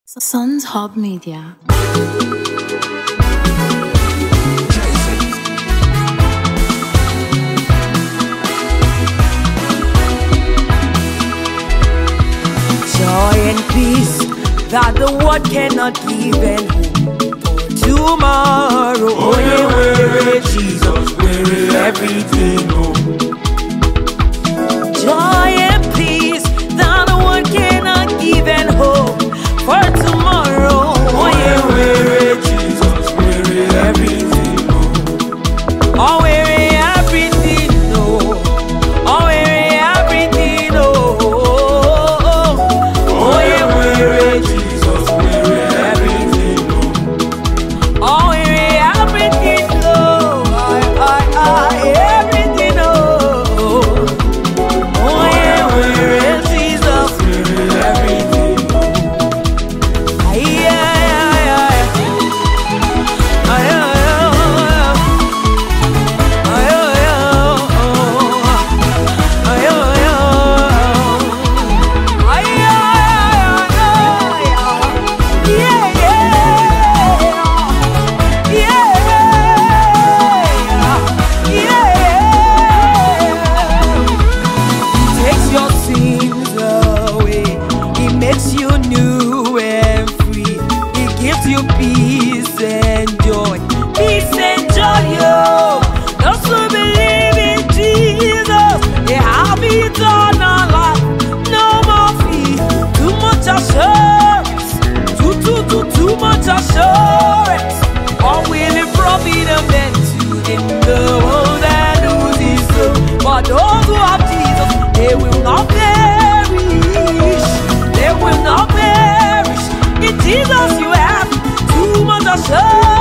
Sons Hub Media. Joy and peace that the world cannot give, and hope for tomorrow. Oh, yeah, we're Jesus, we're everything. Oh. Joy and peace that the world cannot give, and hope for tomorrow. Oh, yeah, we're Jesus, we're everything. Oh, we're everything. Oh, we're everything. Oh, yeah, we're Jesus, we're everything. Oh, we're everything. Everything. Oh, yeah, we're Jesus, we're everything. Takes your sins away. It makes you new and free. It gives you peace and joy. Peace and joy, yo. Those who believe in Jesus, they have eternal life. No more fear. Too much assurance. Too much assurance. All will it profit them then to in the world that loses soul. But those who have Jesus, they will not perish. They will not perish. In Jesus you have too much assurance.